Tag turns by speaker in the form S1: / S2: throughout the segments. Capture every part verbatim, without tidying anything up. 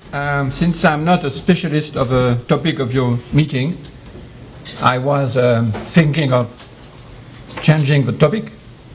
S1: Um, since I'm not a specialist of a topic of your meeting, I was um, thinking of changing the topic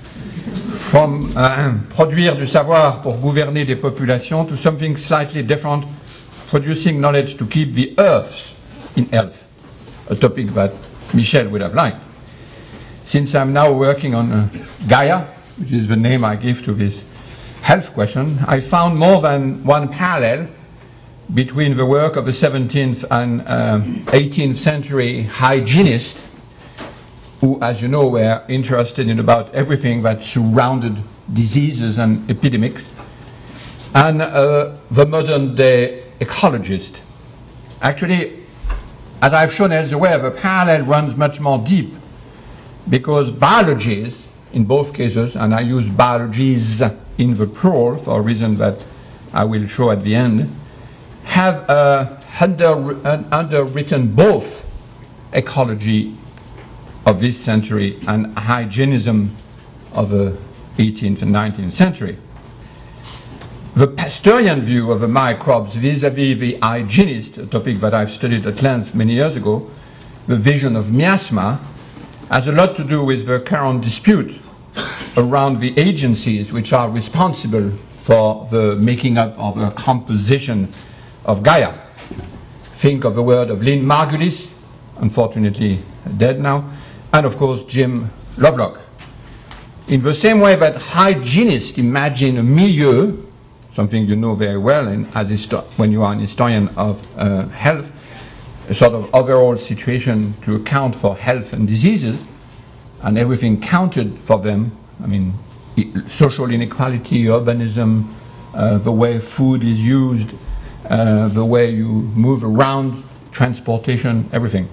S1: from uh, produire du savoir pour gouverner des populations to something slightly different, producing knowledge to keep the earth in health, a topic that Michel would have liked. Since I'm now working on uh, Gaia, which is the name I give to this health question, I found more than one parallel between the work of the seventeenth and uh, eighteenth century hygienists, who, as you know, were interested in about everything that surrounded diseases and epidemics, and uh, the modern day ecologist. Actually, as I've shown elsewhere, the parallel runs much more deep, because biologies, in both cases, and I use biologies in the plural for a reason that I will show at the end, have uh, under, uh, underwritten both ecology of this century and hygienism of the eighteenth and nineteenth century. The Pasteurian view of the microbes vis-à-vis the hygienist, a topic that I've studied at length many years ago, the vision of miasma, has a lot to do with the current dispute around the agencies which are responsible for the making up of the composition of Gaia. Think of the word of Lynn Margulis, unfortunately dead now, and of course Jim Lovelock. In the same way that hygienists imagine a milieu, something you know very well in, as when you are an historian of uh, health, a sort of overall situation to account for health and diseases, and everything counted for them. I mean, social inequality, urbanism, uh, the way food is used, uh, the way you move around, transportation, everything.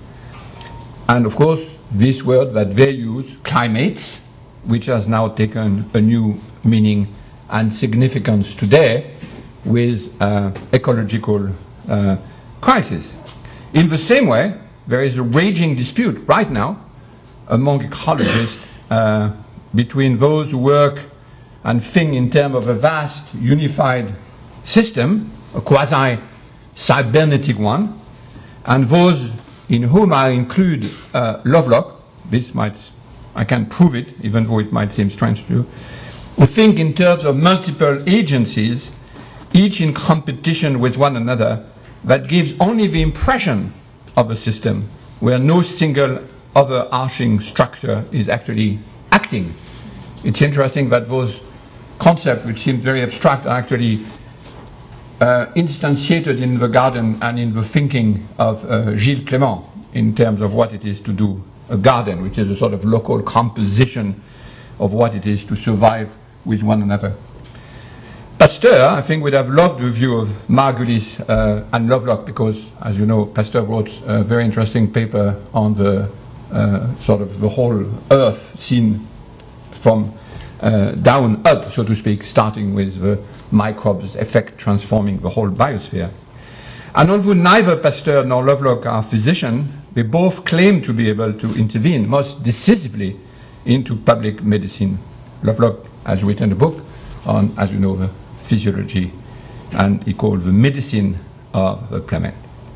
S1: And of course, this word that they use, climates, which has now taken a new meaning and significance today with uh, ecological uh, crisis. In the same way, there is a raging dispute right now among ecologists uh, between those who work and think in terms of a vast unified system, a quasi-cybernetic one, and those in whom I include uh, Lovelock, this might, I can prove it, even though it might seem strange to you, who think in terms of multiple agencies, each in competition with one another, that gives only the impression of a system where no single overarching structure is actually acting. It's interesting that those concepts, which seem very abstract, are actually uh, instantiated in the garden and in the thinking of uh, Gilles Clément in terms of what it is to do a garden, which is a sort of local composition of what it is to survive with one another. Pasteur, I think, would have loved the view of Margulis uh, and Lovelock because, as you know, Pasteur wrote a very interesting paper on the uh, sort of the whole Earth seen from uh, down up, so to speak, starting with the microbes' effect transforming the whole biosphere. And although neither Pasteur nor Lovelock are physicians, they both claim to be able to intervene most decisively into public medicine. Lovelock has written a book on, as you know, the physiology, and he called the medicine of the planet.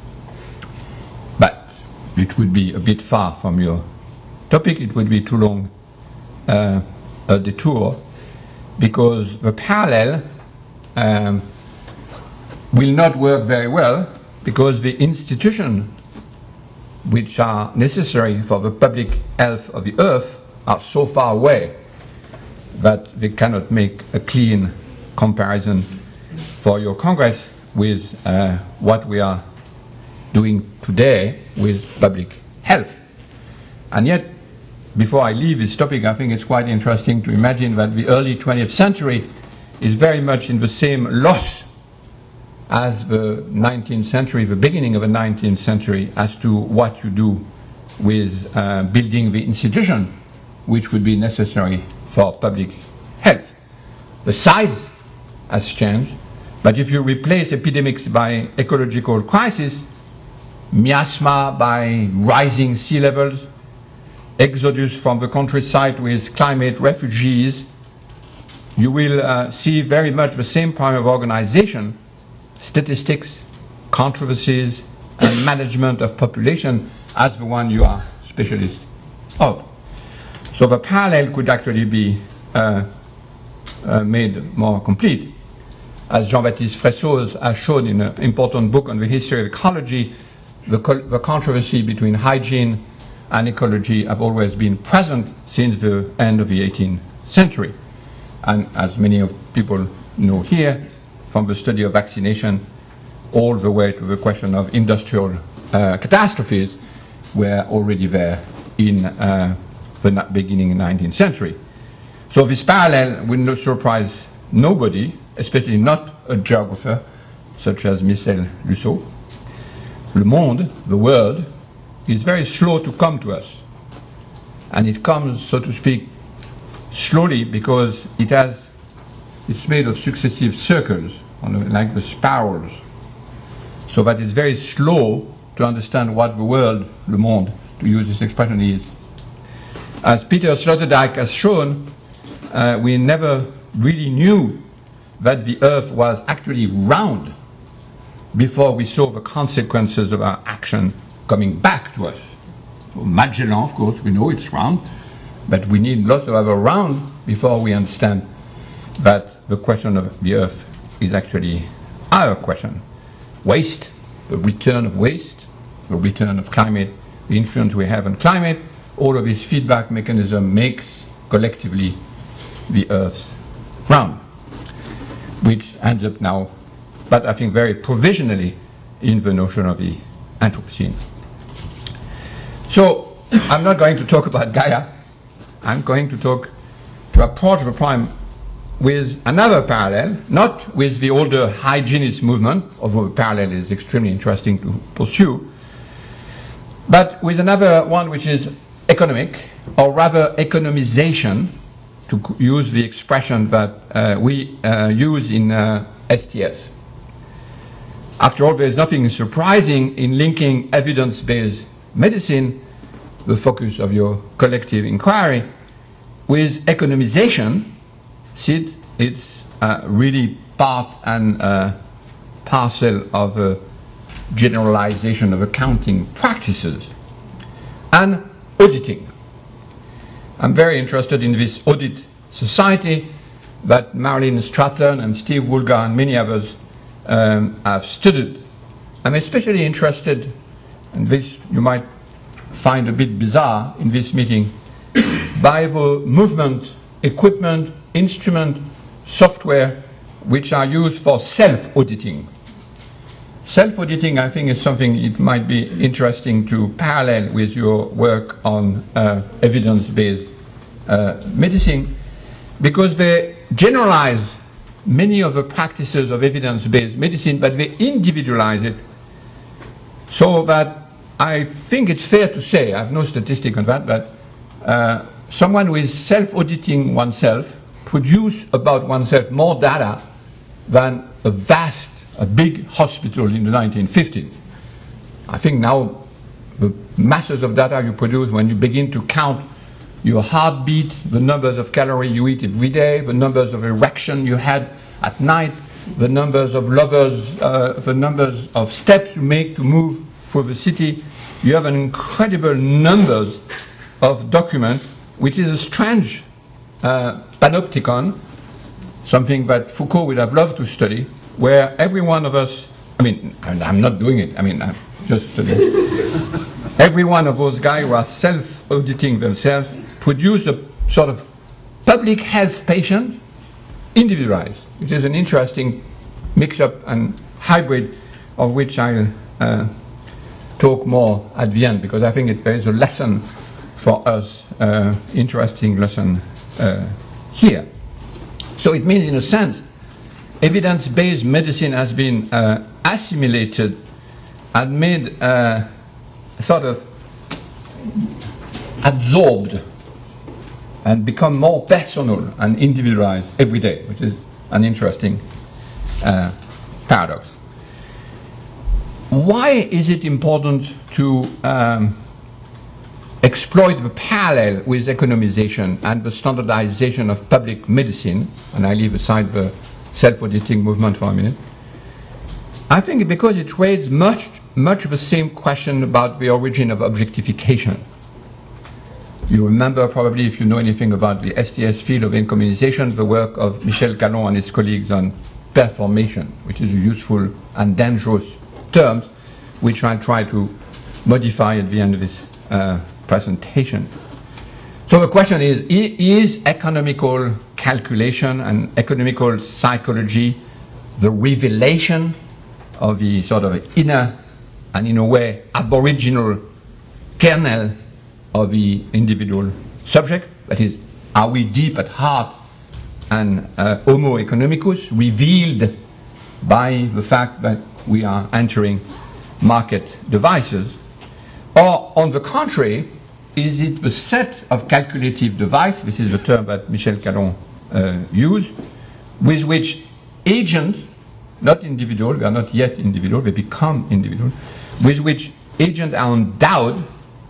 S1: But it would be a bit far from your topic, it would be too long uh, a detour, because the parallel um, will not work very well, because the institutions which are necessary for the public health of the earth are so far away that they cannot make a clean comparison for your Congress with uh, what we are doing today with public health. And yet, before I leave this topic, I think it's quite interesting to imagine that the early twentieth century is very much in the same loss as the nineteenth century, the beginning of the nineteenth century, as to what you do with uh, building the institution which would be necessary for public health. The size has changed, but if you replace epidemics by ecological crisis, miasma by rising sea levels, exodus from the countryside with climate refugees, you will uh, see very much the same kind of organization, statistics, controversies, and management of population as the one you are specialist of. So the parallel could actually be uh, uh, made more complete. As Jean-Baptiste Fressoz has shown in an important book on the history of ecology, the, co the controversy between hygiene and ecology have always been present since the end of the eighteenth century. And as many of people know here, from the study of vaccination all the way to the question of industrial uh, catastrophes, were already there in uh, the beginning of the nineteenth century. So this parallel will not surprise nobody, especially not a geographer such as Michel Luceau. Le monde, the world, is very slow to come to us. And it comes, so to speak, slowly because it has, it's made of successive circles, on a, like the spirals. So that it's very slow to understand what the world, le monde, to use this expression, is. As Peter Sloterdijk has shown, uh, we never really knew that the Earth was actually round before we saw the consequences of our action coming back to us. So Magellan, of course, we know it's round, but we need lots of other round before we understand that the question of the Earth is actually our question. Waste, the return of waste, the return of climate, the influence we have on climate, all of this feedback mechanism makes collectively the Earth round, which ends up now, but I think very provisionally, in the notion of the Anthropocene. So I'm not going to talk about Gaia. I'm going to talk to approach the problem with another parallel, not with the older hygienist movement, although the parallel is extremely interesting to pursue, but with another one which is economic, or rather economization, to use the expression that uh, we uh, use in uh, S T S. After all, there's nothing surprising in linking evidence-based medicine, the focus of your collective inquiry, with economization, since it's uh, really part and uh, parcel of a generalization of accounting practices, and auditing. I'm very interested in this audit society that Marilyn Strathern and Steve Woolgar and many others um, have studied. I'm especially interested, and this you might find a bit bizarre in this meeting, by the movement, equipment, instrument, software which are used for self-auditing. Self-auditing, I think, is something it might be interesting to parallel with your work on uh, evidence-based uh, medicine, because they generalize many of the practices of evidence-based medicine, but they individualize it, so that I think it's fair to say, I have no statistic on that, but uh, someone who is self-auditing oneself produce about oneself more data than a vast, a big hospital in the nineteen fifties. I think now the masses of data you produce when you begin to count your heartbeat, the numbers of calories you eat every day, the numbers of erection you had at night, the numbers of lovers, uh, the numbers of steps you make to move through the city, you have an incredible numbers of documents, which is a strange uh, panopticon, something that Foucault would have loved to study, where every one of us, I mean, I'm not doing it, I mean, I'm just studying. Every one of those guys who are self-auditing themselves produce a sort of public health patient, individualized, which is an interesting mix-up and hybrid of which I'll uh, talk more at the end, because I think it, there is a lesson for us, uh, interesting lesson uh, here. So it means, in a sense, evidence-based medicine has been uh, assimilated and made uh, sort of absorbed and become more personal and individualized every day, which is an interesting uh, paradox. Why is it important to um, exploit the parallel with economization and the standardization of public medicine? And I leave aside the self-auditing movement for a minute. I think because it raises much, much of the same question about the origin of objectification. You remember probably, if you know anything about the S T S field of incommunization, the work of Michel Calon and his colleagues on performation, which is a useful and dangerous term, which I try to modify at the end of this uh, presentation. So the question is, is economical calculation and economical psychology the revelation of the sort of inner and, in a way, aboriginal kernel of the individual subject? That is, are we deep at heart and uh, homo economicus, revealed by the fact that we are entering market devices? Or, on the contrary, is it the set of calculative devices, this is the term that Michel Calon uh, used, with which agents, not individual, they are not yet individual, they become individual, with which agents are endowed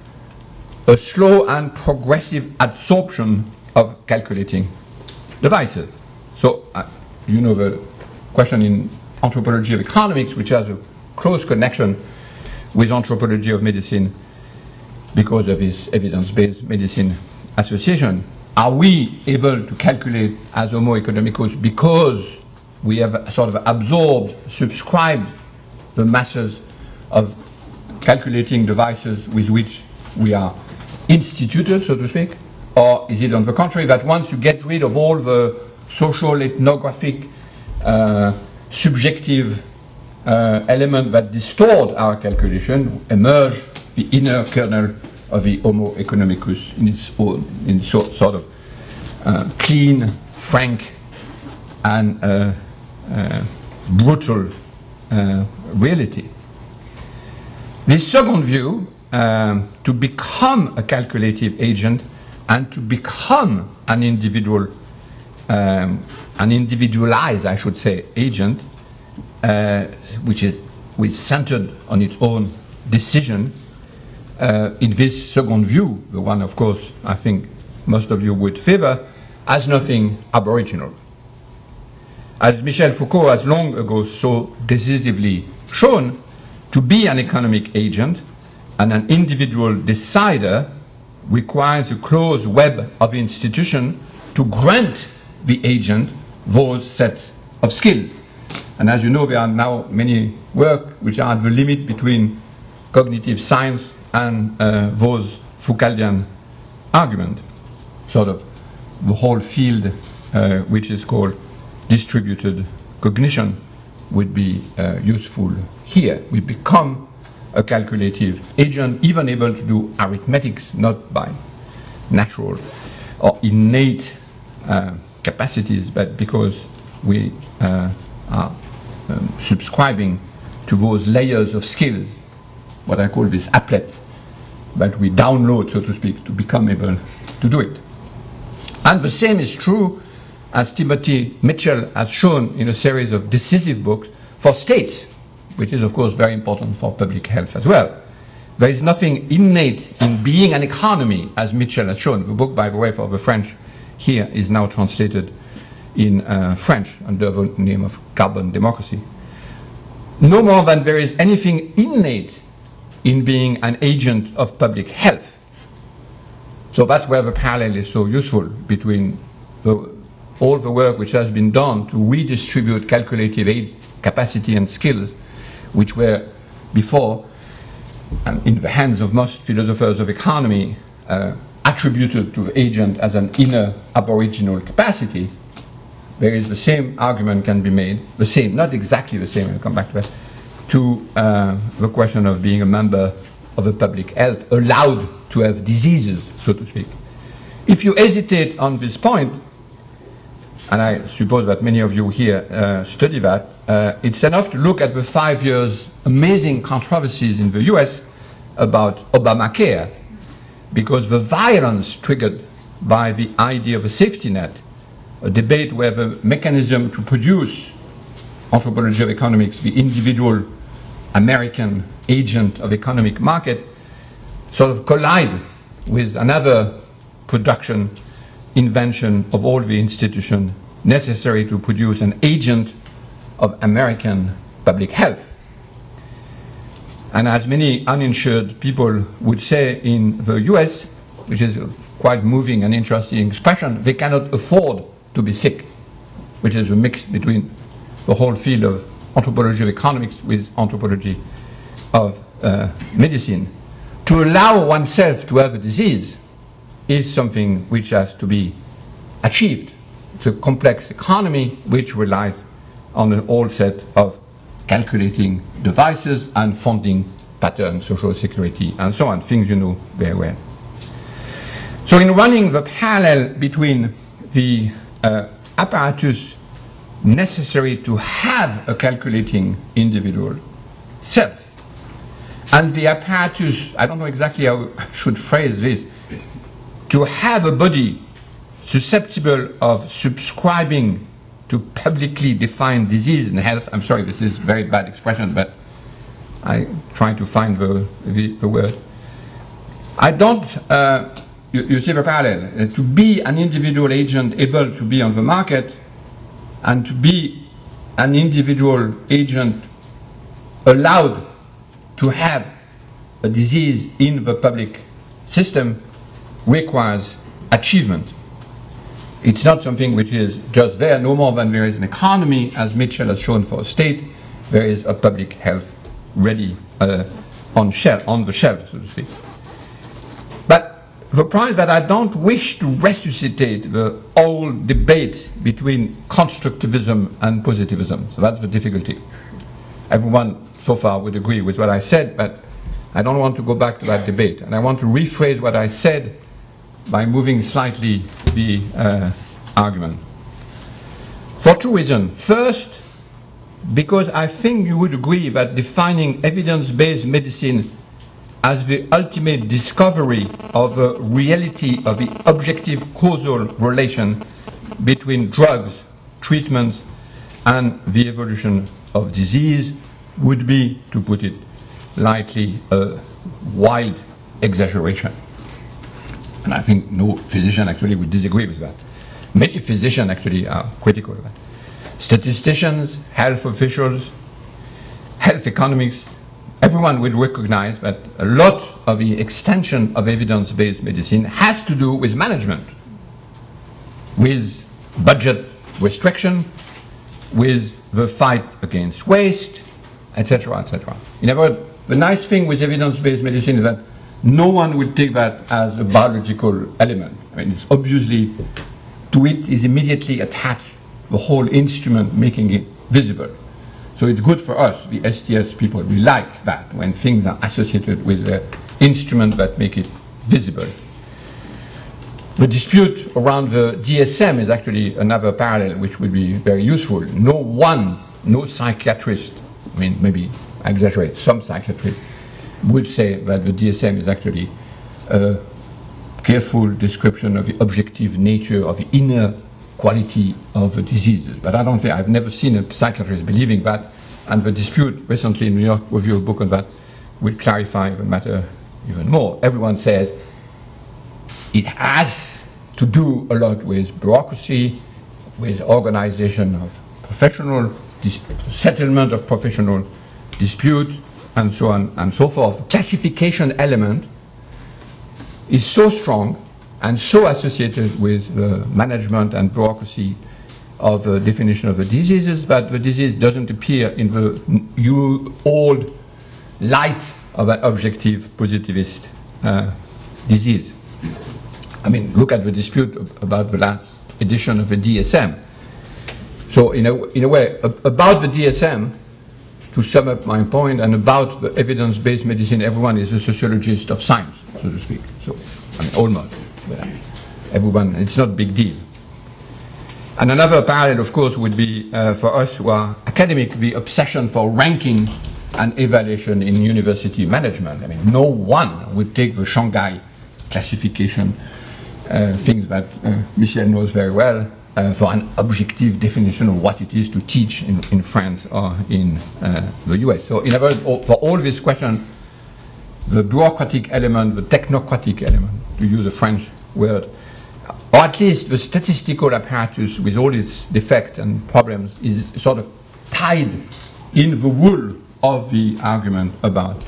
S1: a slow and progressive absorption of calculating devices. So, uh, you know the question in anthropology of economics, which has a close connection with anthropology of medicine because of this evidence-based medicine association. Are we able to calculate as homo economicus because we have sort of absorbed, subscribed the masses of calculating devices with which we are instituted, so to speak? Or is it on the contrary that once you get rid of all the social, ethnographic, uh, subjective uh, elements that distort our calculation, emerge the inner kernel of the homo economicus in its own, in so, sort of uh, clean, frank, and uh, uh, brutal uh, reality? This second view, um, to become a calculative agent and to become an individual, um, an individualized, I should say, agent, uh, which is which centered on its own decision, uh, in this second view, the one, of course, I think most of you would favor, has nothing aboriginal. As Michel Foucault has long ago so decisively shown, to be an economic agent and an individual decider requires a closed web of institution to grant the agent those sets of skills. And as you know, there are now many work which are at the limit between cognitive science and uh, those Foucauldian argument, sort of the whole field uh, which is called distributed cognition would be uh, useful here. We become a calculative agent, even able to do arithmetics, not by natural or innate uh, capacities, but because we uh, are um, subscribing to those layers of skills, what I call this applet, that we download, so to speak, to become able to do it. And the same is true, as Timothy Mitchell has shown in a series of decisive books, for states, which is, of course, very important for public health as well. There is nothing innate in being an economy, as Mitchell has shown. The book, by the way, for the French here is now translated in uh, French under the name of Carbon Democracy. No more than there is anything innate in being an agent of public health. So that's where the parallel is so useful between the, all the work which has been done to redistribute calculative aid capacity and skills which were before, and in the hands of most philosophers of economy, uh, attributed to the agent as an inner aboriginal capacity. There is the same argument can be made, the same, not exactly the same, I'll come back to that, to uh, the question of being a member of a public health, allowed to have diseases, so to speak. If you hesitate on this point, and I suppose that many of you here uh, study that, uh, it's enough to look at the five years amazing controversies in the U S about Obamacare, because the violence triggered by the idea of a safety net, a debate where the mechanism to produce anthropology of economics, the individual American agent of economic market, sort of collide with another production invention of all the institutions necessary to produce an agent of American public health. And as many uninsured people would say in the U S, which is a quite moving and interesting expression, they cannot afford to be sick, which is a mix between the whole field of anthropology of economics with anthropology of uh, medicine. To allow oneself to have a disease is something which has to be achieved. It's a complex economy which relies on a whole set of calculating devices and funding patterns, social security, and so on, things you know very well. So in running the parallel between the uh, apparatus necessary to have a calculating individual self and the apparatus, I don't know exactly how I should phrase this, to have a body susceptible of subscribing to publicly defined disease and health. I'm sorry, this is a very bad expression, but I'm trying to find the, the, the word. I don't, uh, you, you see the parallel, uh, to be an individual agent able to be on the market and to be an individual agent allowed to have a disease in the public system requires achievement. It's not something which is just there, no more than there is an economy, as Mitchell has shown for a state, there is a public health ready uh, on, shelf, on the shelf, so to speak. But the point is that I don't wish to resuscitate the old debate between constructivism and positivism. So that's the difficulty. Everyone so far would agree with what I said, but I don't want to go back to that debate. And I want to rephrase what I said by moving slightly the uh, argument. For two reasons. First, because I think you would agree that defining evidence-based medicine as the ultimate discovery of the reality of the objective causal relation between drugs, treatments, and the evolution of disease would be, to put it lightly, a wild exaggeration. And I think no physician actually would disagree with that. Many physicians actually are critical of that. Statisticians, health officials, health economists, everyone would recognize that a lot of the extension of evidence-based medicine has to do with management, with budget restriction, with the fight against waste, et cetera, et cetera. In other words, the nice thing with evidence-based medicine is that no one will take that as a biological element. I mean, it's obviously, to it is immediately attached the whole instrument making it visible. So it's good for us, the S T S people. We like that when things are associated with the instrument that make it visible. The dispute around the D S M is actually another parallel which would be very useful. No one, no psychiatrist, I mean, maybe I exaggerate, some psychiatrists would say that the D S M is actually a careful description of the objective nature of the inner quality of the diseases. But I don't think, I've never seen a psychiatrist believing that, and the dispute recently in New York Review of Book on that will clarify the matter even more. Everyone says it has to do a lot with bureaucracy, with organization of professional, settlement of professional dispute, and so on and so forth. Classification element is so strong and so associated with the management and bureaucracy of the definition of the diseases that the disease doesn't appear in the old light of an objective positivist uh, disease. I mean, look at the dispute about the last edition of the D S M. So in a, in a way, about the D S M, to sum up my point, and about the evidence-based medicine, everyone is a sociologist of science, so to speak. So, I mean, almost. But everyone, it's not a big deal. And another parallel, of course, would be uh, for us who are academic, the obsession for ranking and evaluation in university management. I mean, no one would take the Shanghai classification, uh, things that uh, Michel knows very well, uh, for an objective definition of what it is to teach in, in France or in uh, the U S. So, in other words, for all these questions, the bureaucratic element, the technocratic element, to use a French word, or at least the statistical apparatus with all its defects and problems, is sort of tied in the wool of the argument about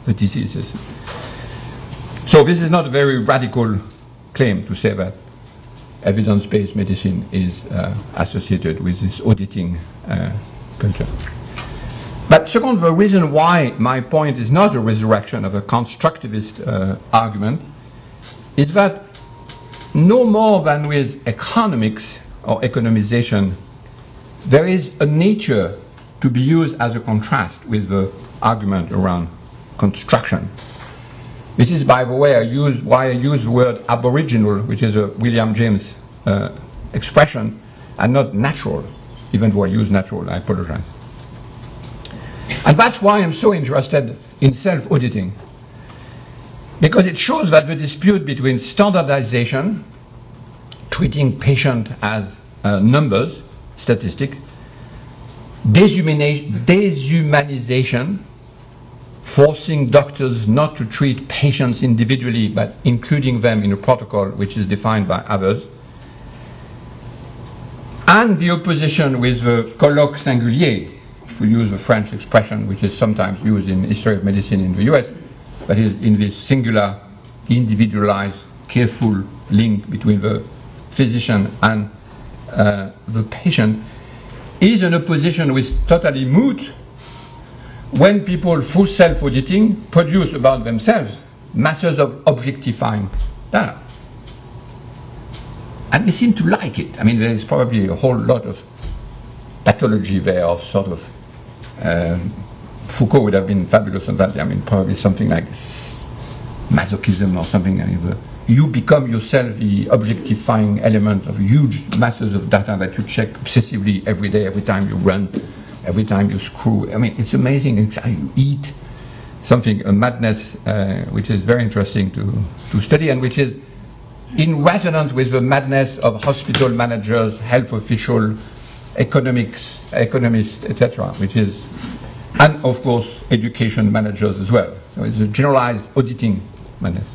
S1: the diseases. So this is not a very radical claim to say that evidence-based medicine is uh, associated with this auditing uh, culture. But second, the reason why my point is not a resurrection of a constructivist uh, argument is that no more than with economics or economization, there is a nature to be used as a contrast with the argument around construction. This is, by the way, I use, why I use the word aboriginal, which is a William James uh, expression, and not natural, even though I use natural, I apologize. And that's why I'm so interested in self-auditing, because it shows that the dispute between standardization, treating patient as uh, numbers, statistic, deshumani- deshumanization, forcing doctors not to treat patients individually but including them in a protocol which is defined by others, and the opposition with the colloque singulier, to use the French expression which is sometimes used in history of medicine in the U S, that is in this singular, individualized, careful link between the physician and uh, the patient, is an opposition which is totally moot when people, through self-auditing, produce about themselves masses of objectifying data. And they seem to like it. I mean, there is probably a whole lot of pathology there, of sort of, um, Foucault would have been fabulous on that. I mean, probably something like masochism or something. I mean, the, you become yourself the objectifying element of huge masses of data that you check obsessively every day, every time you run, every time you screw. I mean, it's amazing. It's how you eat. Something, a madness, uh, which is very interesting to, to study, and which is in resonance with the madness of hospital managers, health officials, economics, economists, et cetera, which is, and of course, education managers as well. So it's a generalized auditing madness.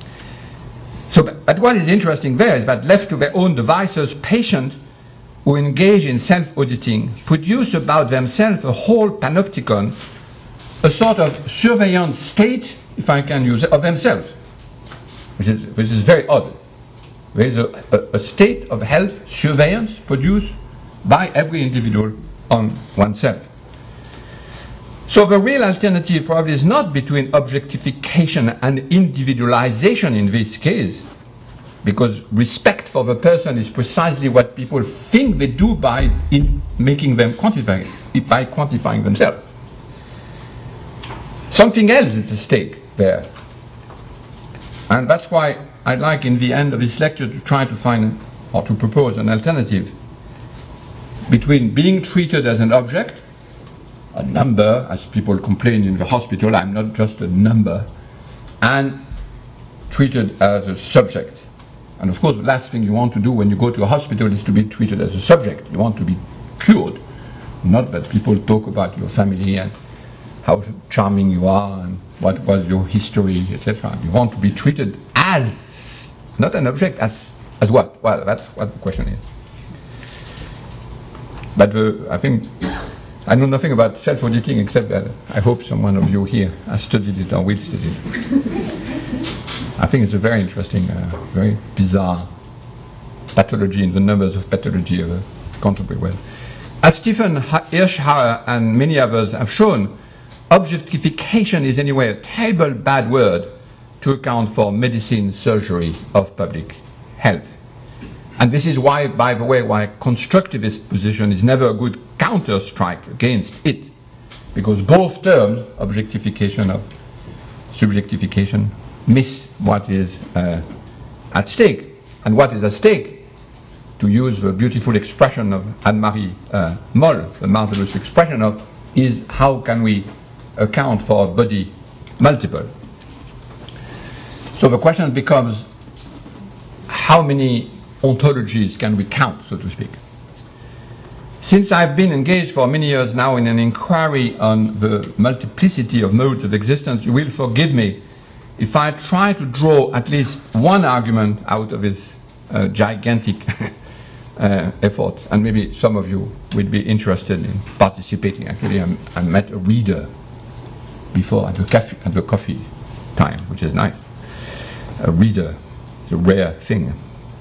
S1: So, but, but what is interesting there is that left to their own devices, patients who engage in self-auditing produce about themselves a whole panopticon, a sort of surveillance state, if I can use it, of themselves, which is, which is very odd. There is a, a, a state of health surveillance produced by every individual on oneself. So the real alternative probably is not between objectification and individualization in this case, because respect for the person is precisely what people think they do by in making them quantify, by quantifying themselves. Something else is at stake there. And that's why I'd like in the end of this lecture to try to find or to propose an alternative between being treated as an object, a number, as people complain in the hospital, I'm not just a number, and treated as a subject. And of course, the last thing you want to do when you go to a hospital is to be treated as a subject. You want to be cured, not that people talk about your family and how charming you are and what was your history, et cetera. You want to be treated as, not an object, as, as what? Well, that's what the question is. But the, I think, I know nothing about self-auditing except that I hope someone of you here has studied it or will study it. I think it's a very interesting, uh, very bizarre pathology in the numbers of pathology of a contemporary world. As Stephen Hirschhauer and many others have shown, objectification is anyway a terrible bad word to account for medicine, surgery of public health. And this is why, by the way, why constructivist position is never a good counter-strike against it, because both terms, objectification of subjectification, miss what is uh, at stake. And what is at stake, to use the beautiful expression of Anne-Marie uh, Moll, the marvelous expression of, is how can we account for a body multiple. So the question becomes, how many ontologies can we count, so to speak? Since I've been engaged for many years now in an inquiry on the multiplicity of modes of existence, you will forgive me if I try to draw at least one argument out of this uh, gigantic uh, effort, and maybe some of you would be interested in participating. Actually, I'm, I met a reader before at the, cafe, at the coffee time, which is nice. A reader is a rare thing.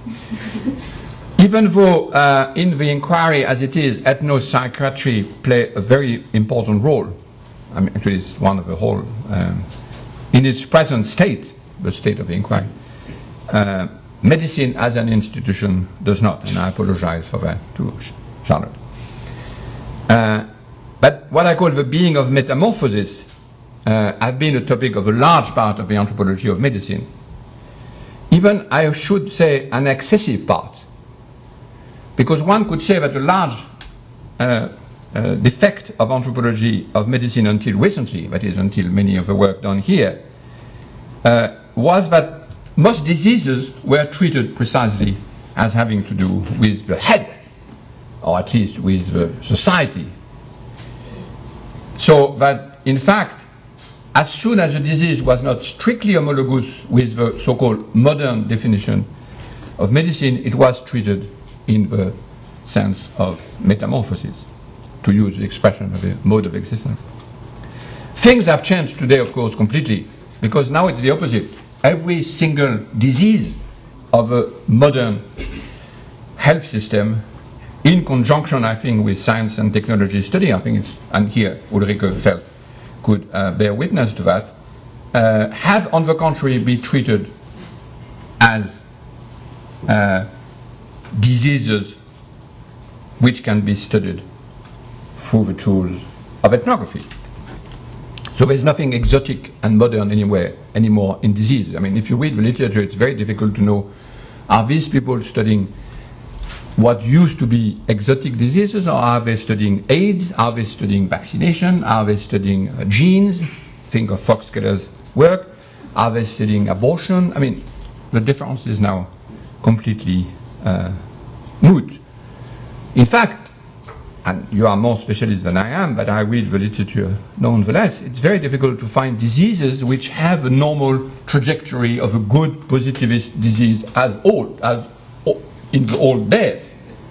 S1: Even though uh, in the inquiry as it is, ethnopsychiatry play a very important role, I mean, actually it's one of the whole, um, in its present state, the state of the inquiry, uh, medicine as an institution does not, and I apologize for that to Charlotte. Uh, but what I call the being of metamorphosis uh, has been a topic of a large part of the anthropology of medicine. Even, I should say, an excessive part. Because one could say that a large uh, uh, defect of anthropology of medicine until recently, that is until many of the work done here, uh, was that most diseases were treated precisely as having to do with the head, or at least with the society. So that, in fact, as soon as a disease was not strictly homologous with the so-called modern definition of medicine, it was treated in the sense of metamorphosis, to use the expression of a mode of existence. Things have changed today, of course, completely, because now it's the opposite. Every single disease of a modern health system, in conjunction, I think, with science and technology study, I think it's, and here Ulrike Felt could uh, bear witness to that, uh, have, on the contrary, be treated as uh, diseases which can be studied through the tools of ethnography. So there's nothing exotic and modern anywhere anymore in disease. I mean, if you read the literature, it's very difficult to know, are these people studying what used to be exotic diseases, or are they studying AIDS? Are they studying vaccination? Are they studying uh, genes? Think of Fox-Keller's work. Are they studying abortion? I mean, the difference is now completely uh, moot. In fact, and you are more specialist than I am, but I read the literature nonetheless, it's very difficult to find diseases which have a normal trajectory of a good positivist disease as old, as in the old days.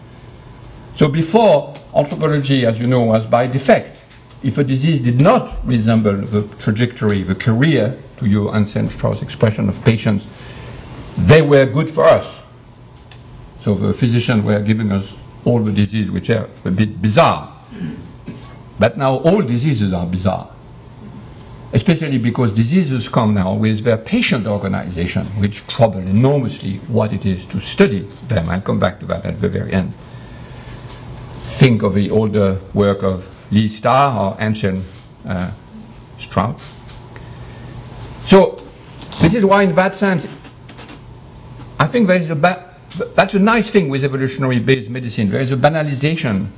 S1: So before, anthropology, as you know, was by defect. If a disease did not resemble the trajectory, the career, to your Anselm Strauss expression of patients, they were good for us. So the physicians were giving us all the diseases which are a bit bizarre. But now all diseases are bizarre, especially because diseases come now with their patient organization, which trouble enormously what it is to study them. I'll come back to that at the very end. Think of the older work of Lee Starr or Anselm uh, Strauss. So this is why, in that sense, I think there is a ba that's a nice thing with evolutionary-based medicine. There is a banalization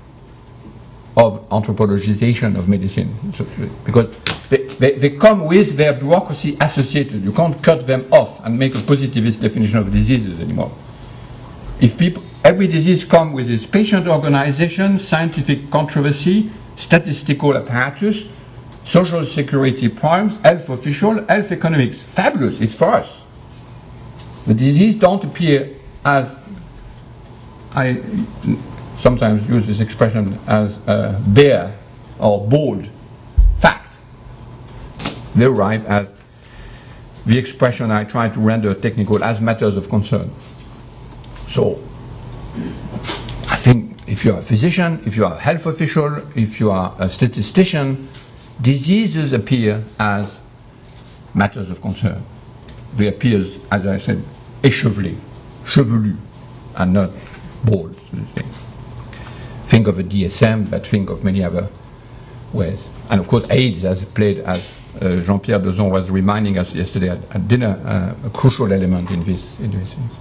S1: of anthropologization of medicine, so, because they, they, they come with their bureaucracy associated. You can't cut them off and make a positivist definition of diseases anymore. If people, every disease comes with its patient organization, scientific controversy, statistical apparatus, social security primes, health official, health economics. Fabulous, it's for us. The disease don't appear as, I sometimes use this expression, as uh, bare or bold fact. They arrive as the expression I try to render technical, as matters of concern. So, I think if you're a physician, if you are a health official, if you are a statistician, diseases appear as matters of concern. They appear, as I said, échevelé, chevelu, and not bold, so to say. Think of a D S M, but think of many other ways. And of course, AIDS has played, as uh, Jean-Pierre Dezon was reminding us yesterday at, at dinner, uh, a crucial element in this, in this thing.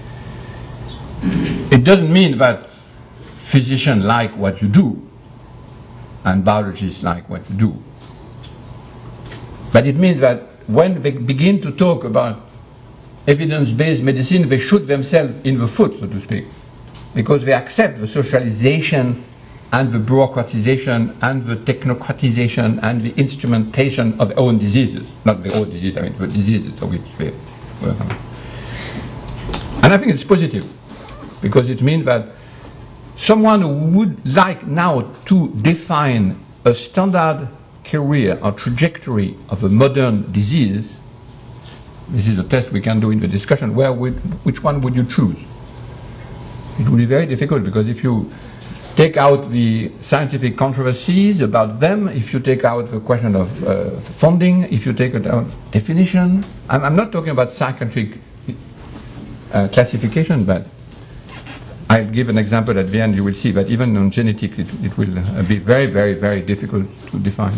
S1: It doesn't mean that physicians like what you do, and biologists like what you do. But it means that when they begin to talk about evidence-based medicine, they shoot themselves in the foot, so to speak, because they accept the socialization and the bureaucratization and the technocratization and the instrumentation of their own diseases. Not their own disease, I mean the diseases of which they welcome. And I think it's positive, because it means that someone who would like now to define a standard career or trajectory of a modern disease, this is a test we can do in the discussion, where would, which one would you choose? It would be very difficult, because if you take out the scientific controversies about them, if you take out the question of uh, funding, if you take out definition, I'm, I'm not talking about psychiatric uh, classification, but I'll give an example at the end. You will see that even on genetics, it, it will uh, be very, very, very difficult to define.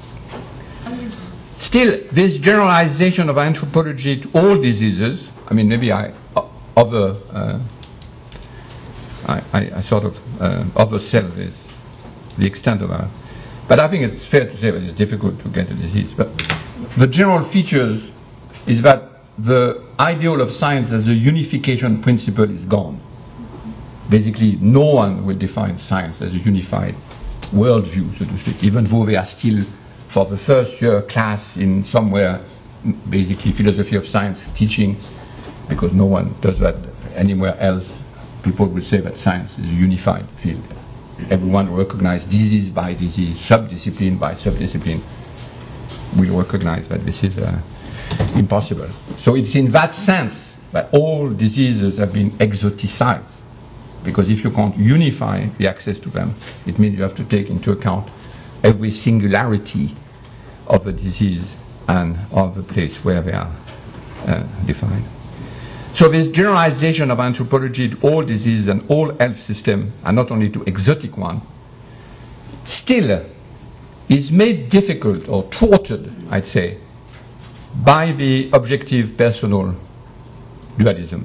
S1: Still, this generalization of anthropology to all diseases, I mean, maybe I over, uh, I, I, I sort of uh, oversell this, the extent of our, but I think it's fair to say that it's difficult to get a disease. But the general features is that the ideal of science as a unification principle is gone. Basically, no one will define science as a unified worldview, so to speak, even though they are still, for the first year class in somewhere, basically philosophy of science teaching, because no one does that anywhere else. People will say that science is a unified field. Everyone recognizes disease by disease, subdiscipline by subdiscipline. Will recognize that this is uh, impossible. So it's in that sense that all diseases have been exoticized. Because if you can't unify the access to them, it means you have to take into account every singularity of the disease and of the place where they are uh, defined. So this generalization of anthropology to all diseases and all health systems, and not only to exotic ones, still is made difficult or thwarted, I'd say, by the objective personal dualism.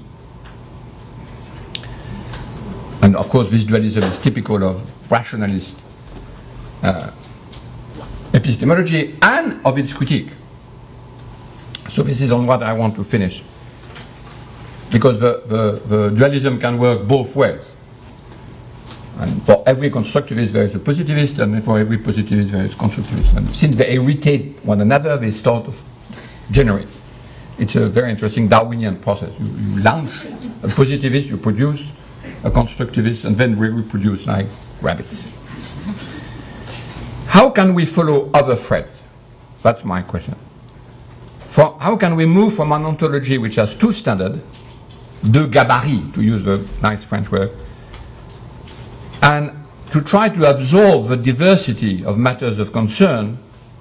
S1: And of course, this dualism is typical of rationalist uh, epistemology and of its critique. So this is on what I want to finish. Because the, the, the dualism can work both ways. And for every constructivist there is a positivist, and for every positivist there is a constructivist. And since they irritate one another, they start to generate. It's a very interesting Darwinian process. You, you launch a positivist, you produce a constructivist, and then we reproduce like rabbits. How can we follow other threads? That's my question. For how can we move from an ontology which has two standards, de gabarit, to use a nice French word, and to try to absorb the diversity of matters of concern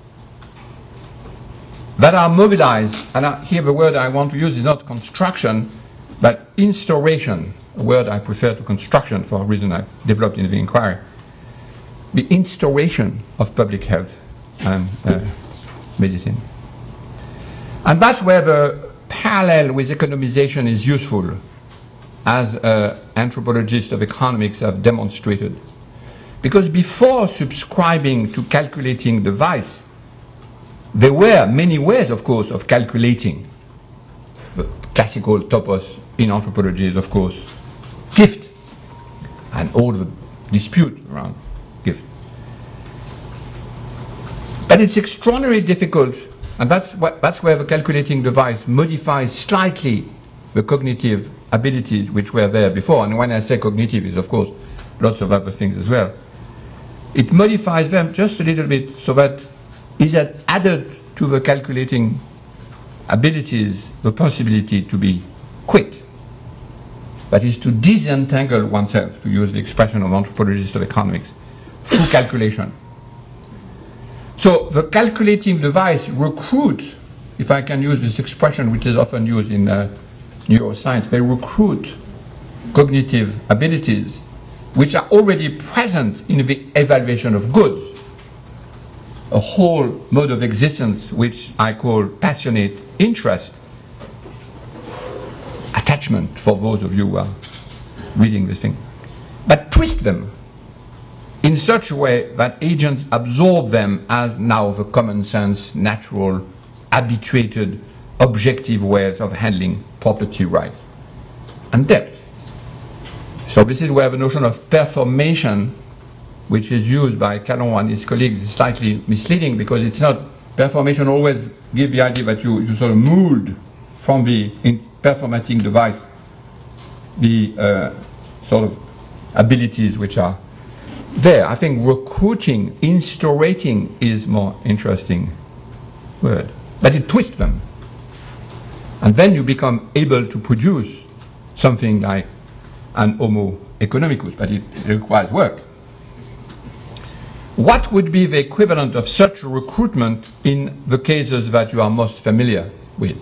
S1: that are mobilized, and I, here the word I want to use is not construction, but instauration, a word I prefer to construction for a reason I've developed in the inquiry. The instauration of public health and uh, medicine. And that's where the parallel with economization is useful, as uh, anthropologists of economics have demonstrated. Because before subscribing to calculating the vice, there were many ways, of course, of calculating. The classical topos in anthropology is, of course, gift, and all the dispute around gift. But it's extraordinarily difficult, and that's, what, that's where the calculating device modifies slightly the cognitive abilities which were there before. And when I say cognitive, is of course lots of other things as well. It modifies them just a little bit so that is that added to the calculating abilities the possibility to be quit. That is to disentangle oneself, to use the expression of anthropologists of economics, through calculation. So the calculating device recruits, if I can use this expression which is often used in uh, neuroscience, they recruit cognitive abilities which are already present in the evaluation of goods. A whole mode of existence which I call passionate interest, attachment for those of you who are reading this thing. But twist them in such a way that agents absorb them as now the common sense, natural, habituated, objective ways of handling property rights and debt. So this is where the notion of performation, which is used by Calon and his colleagues, is slightly misleading, because it's not, performation always gives the idea that you, you sort of mold from the in performating device the uh, sort of abilities which are there. I think recruiting, instaurating is more interesting word. But it twists them. And then you become able to produce something like an Homo economicus, but it requires work. What would be the equivalent of such a recruitment in the cases that you are most familiar with?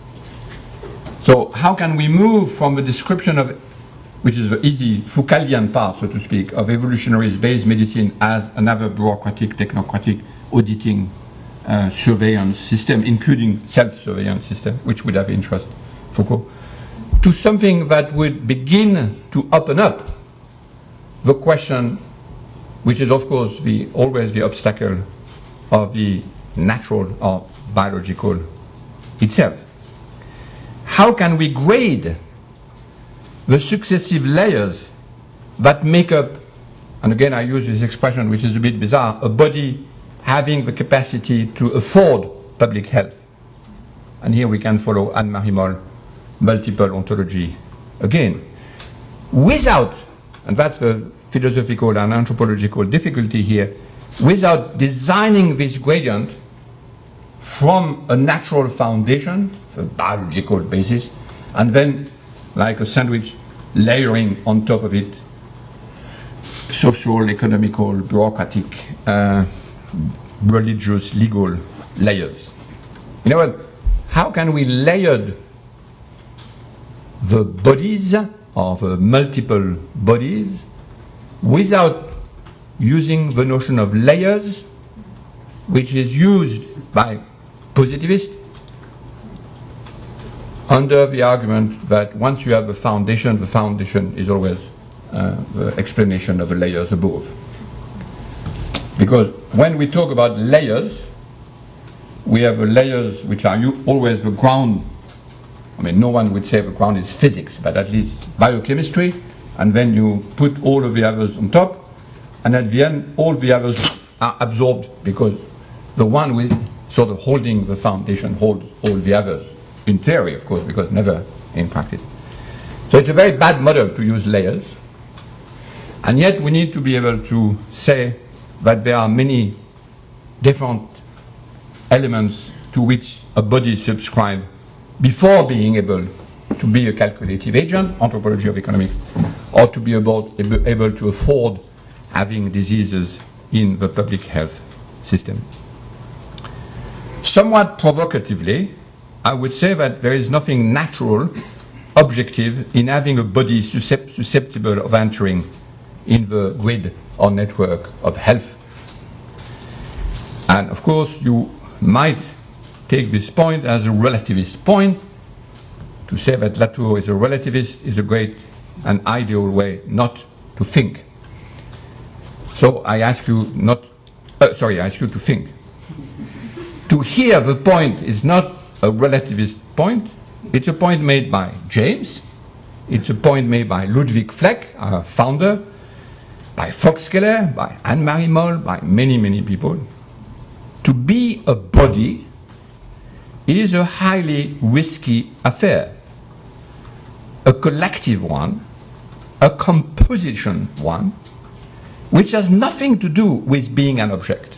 S1: So how can we move from the description of, which is the easy Foucauldian part, so to speak, of evolutionary-based medicine as another bureaucratic, technocratic, auditing, uh, surveillance system, including self-surveillance system, which would have interest Foucault, to something that would begin to open up the question, which is of course the, always the obstacle of the natural or biological itself. How can we grade the successive layers that make up, and again I use this expression which is a bit bizarre, a body having the capacity to afford public health? And here we can follow Anne-Marie Moll, multiple ontology again. Without, and that's the philosophical and anthropological difficulty here, without designing this gradient from a natural foundation, a biological basis, and then, like a sandwich, layering on top of it social, economical, bureaucratic, uh, religious, legal layers. You know what? How can we layer the bodies, or the multiple bodies, without using the notion of layers, which is used by positivists under the argument that once you have a foundation, the foundation is always uh, the explanation of the layers above. Because when we talk about layers, we have the layers which are always the ground. I mean, no one would say the ground is physics, but at least biochemistry, and then you put all of the others on top, and at the end, all the others are absorbed because the one with sort of holding the foundation holds all the others. In theory, of course, because never in practice. So it's a very bad model to use layers. And yet we need to be able to say that there are many different elements to which a body subscribes before being able to be a calculative agent, anthropology of economics, or to be able, able to afford having diseases in the public health system. Somewhat provocatively, I would say that there is nothing natural, objective, in having a body suscept- susceptible of entering in the grid or network of health. And of course, you might take this point as a relativist point. To say that Latour is a relativist is a great and ideal way not to think. So I ask you not, uh, sorry, I ask you to think. To hear the point is not a relativist point. It's a point made by James. It's a point made by Ludwig Fleck, our founder, by Foxkeller, by Anne-Marie Moll, by many, many people. To be a body is a highly risky affair. A collective one, a composition one, which has nothing to do with being an object.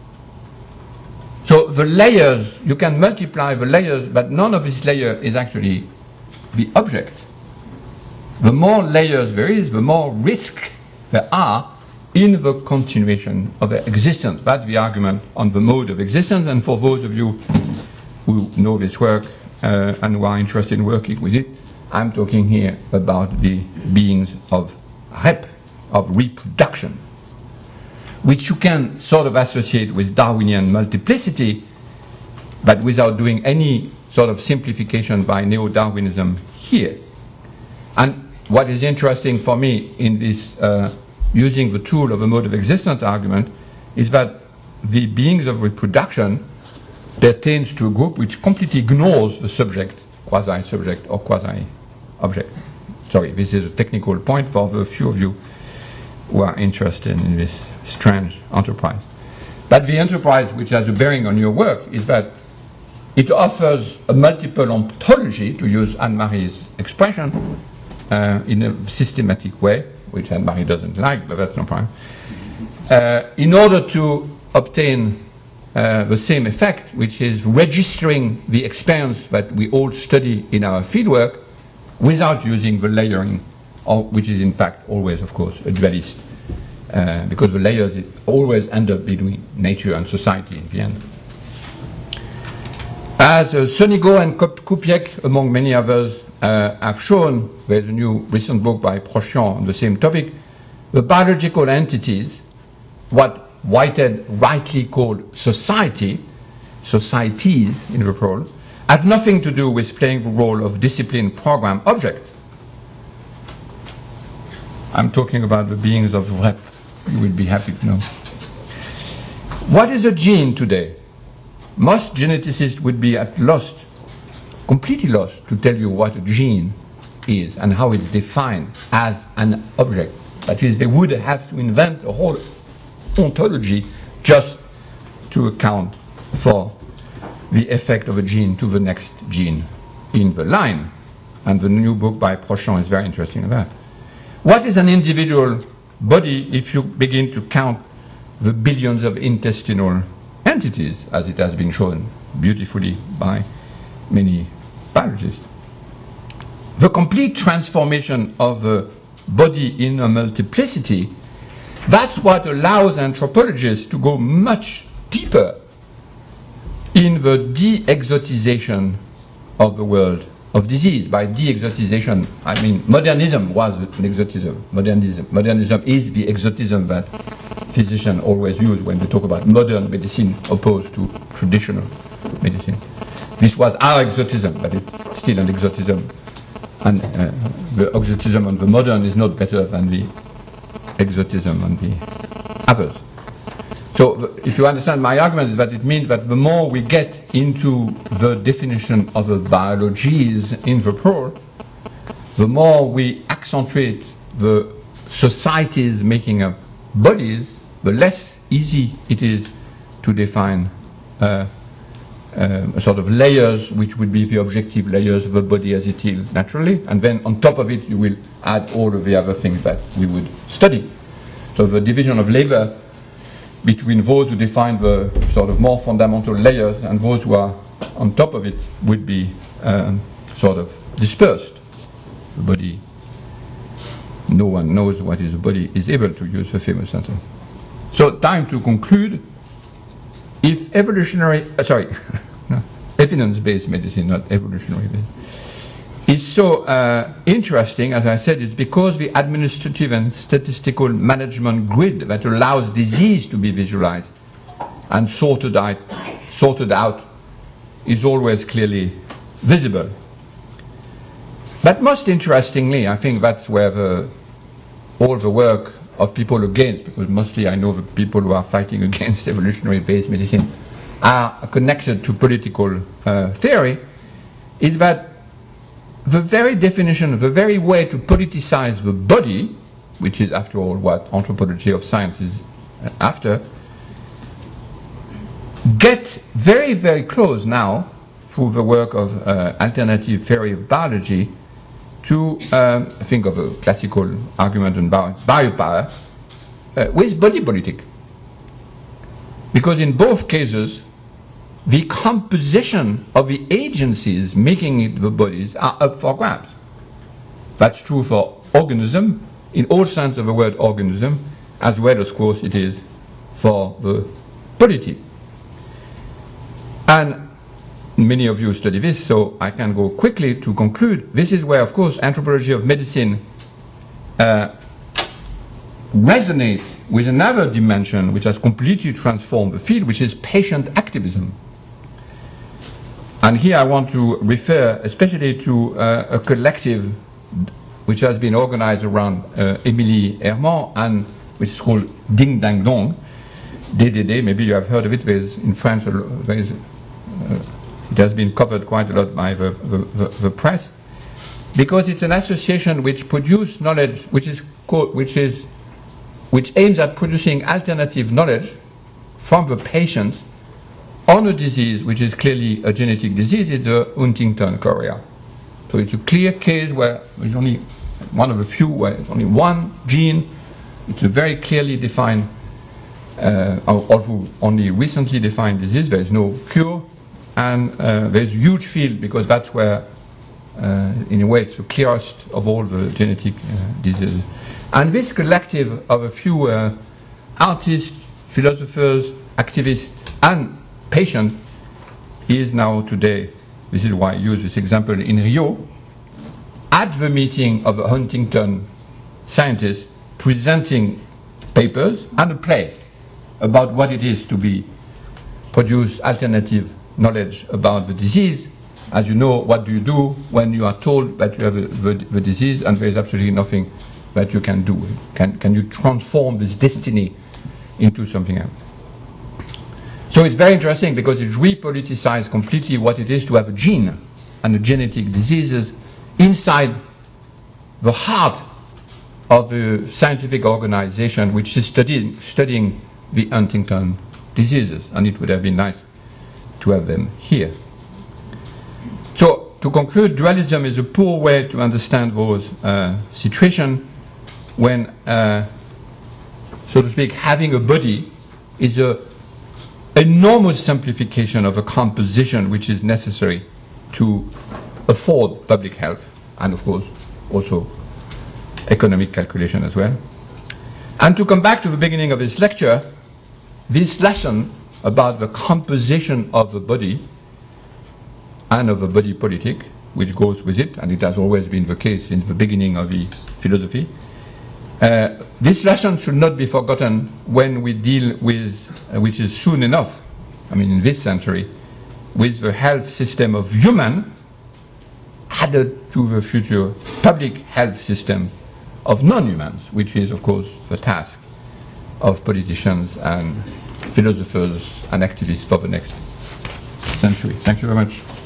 S1: So the layers, you can multiply the layers, but none of this layer is actually the object. The more layers there is, the more risk there are in the continuation of the existence. That's the argument on the mode of existence, and for those of you who know this work uh, and who are interested in working with it, I'm talking here about the beings of rep, of reproduction, which you can sort of associate with Darwinian multiplicity, but without doing any sort of simplification by neo-Darwinism here. And what is interesting for me in this uh, using the tool of a mode of existence argument is that the beings of reproduction pertains to a group which completely ignores the subject, quasi-subject or quasi-object. Sorry, this is a technical point for the few of you who are interested in this strange enterprise. But the enterprise which has a bearing on your work is that it offers a multiple ontology, to use Anne-Marie's expression, uh, in a systematic way, which Anne-Marie doesn't like, but that's no problem. uh, in order to obtain uh, the same effect, which is registering the experience that we all study in our fieldwork without using the layering, or, which is in fact always, of course, a dualist, uh, because the layers it always end up between nature and society in the end. As uh, Sonigo and Kupiec, among many others, uh, have shown, there's a new recent book by Prochian on the same topic, the biological entities, what Whitehead rightly called society, societies in the plural, have nothing to do with playing the role of discipline program object. I'm talking about the beings of R E P. You will be happy to know. What is a gene today? Most geneticists would be at lost, completely lost, to tell you what a gene is and how it's defined as an object. That is, they would have to invent a whole ontology just to account for the effect of a gene to the next gene in the line. And the new book by Prochian is very interesting about that. What is an individual body if you begin to count the billions of intestinal entities, as it has been shown beautifully by many biologists? The complete transformation of the body in a multiplicity, that's what allows anthropologists to go much deeper in the de-exotization of the world of disease. By de-exotization, I mean modernism was an exotism. Modernism, modernism is the exotism that physicians always use when they talk about modern medicine opposed to traditional medicine. This was our exotism, but it's still an exotism. And uh, the exotism on the modern is not better than the exotism on the others. So if you understand my argument, is that it means that the more we get into the definition of the biologies in the plural, the more we accentuate the societies making up bodies, the less easy it is to define uh, uh, a sort of layers, which would be the objective layers of a body as it is naturally, and then on top of it you will add all of the other things that we would study. So the division of labor between those who define the sort of more fundamental layers and those who are on top of it would be um, sort of dispersed. The body, no one knows what is a body, is able to use the famous sentence. So time to conclude. If evolutionary, uh, sorry, no, evidence-based medicine, not evolutionary-based, is so uh, interesting, as I said, it's because the administrative and statistical management grid that allows disease to be visualized and sorted out, sorted out is always clearly visible. But most interestingly, I think that's where the, all the work of people against, because mostly I know the people who are fighting against evolutionary-based medicine are connected to political uh, theory, is that the very definition, the very way to politicize the body, which is after all what anthropology of science is after, get very, very close now through the work of uh, alternative theory of biology to um, think of a classical argument on bio, biopower uh, with body politic. Because in both cases, the composition of the agencies making it the bodies are up for grabs. That's true for organism, in all sense of the word organism, as well as, of course, it is for the polity. And many of you study this, so I can go quickly to conclude. This is where, of course, anthropology of medicine uh, resonates with another dimension which has completely transformed the field, which is patient activism. And here I want to refer especially to uh, a collective which has been organized around uh, Émilie Herman, and which is called Ding Dang Dong, D D D. Maybe you have heard of it. There's, in France, there is, uh, it has been covered quite a lot by the, the, the, the press, because it's an association which produces knowledge, which is called, which is, which aims at producing alternative knowledge from the patients on a disease which is clearly a genetic disease. It's the Huntington chorea. So it's a clear case where there's only one of the few where it's only one gene. It's a very clearly defined uh, although only recently defined disease, there is no cure, and uh, there's a huge field because that's where, uh, in a way, it's the clearest of all the genetic uh, diseases. And this collective of a few uh, artists, philosophers, activists, and patients is now today, this is why I use this example in Rio, at the meeting of a Huntington scientist presenting papers and a play about what it is to be produce alternative knowledge about the disease. As you know, what do you do when you are told that you have a, the, the disease and there is absolutely nothing that you can do? Can, can you transform this destiny into something else? So it's very interesting because it repoliticized completely what it is to have a gene and the genetic diseases inside the heart of a scientific organization which is studying, studying the Huntington diseases, and it would have been nice to have them here. So, to conclude, dualism is a poor way to understand those uh, situations when, uh, so to speak, having a body is an enormous simplification of a composition which is necessary to afford public health and, of course, also economic calculation as well. And to come back to the beginning of this lecture, this lesson about the composition of the body and of the body politic, which goes with it, and it has always been the case since the beginning of the philosophy, uh, this lesson should not be forgotten when we deal with, uh, which is soon enough, I mean in this century, with the health system of human added to the future public health system of non-humans, which is, of course, the task of politicians and philosophers and activists for the next century. Thank you very much.